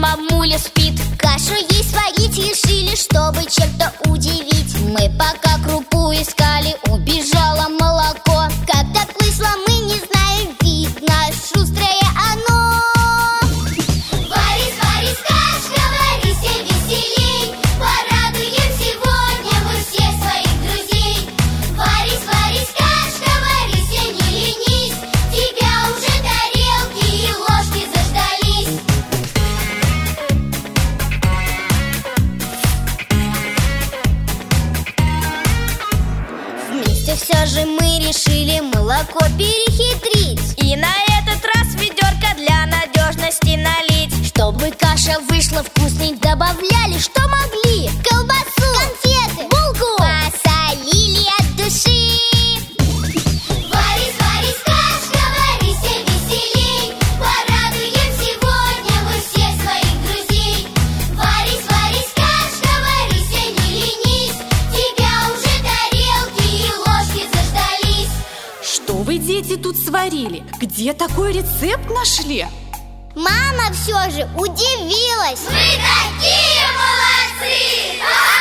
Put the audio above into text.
мамуля спит. Кашу ей сварить решили, чтобы чем-то удивить. Мы пока крупу искали, убежало молоко. Как так вышло, мы не знаем, видно, шустрое оно. Варись, варись, кашка, варись и веселей. Порадуем сегодня мы всех своих друзей. Варись, варись, кашка, варись и не ленись. Тебя уже тарелки и ложки заждались. Вместе все же мы решили молоко перехитрить И на этот раз ведерко для надежности налить. Чтобы каша вышла вкусной, добавляли, что могли: колбасу, конфеты, булку, посолили от души. Варись, варись, кашка, варись и веселей. Порадуем сегодня мы всех своих друзей. Варись, варись, кашка, варись и не ленись. Тебя уже тарелки и ложки заждались. Что вы, дети, тут сварили? Где такой рецепт нашли? Мама все же удивилась. Мы такие молодцы!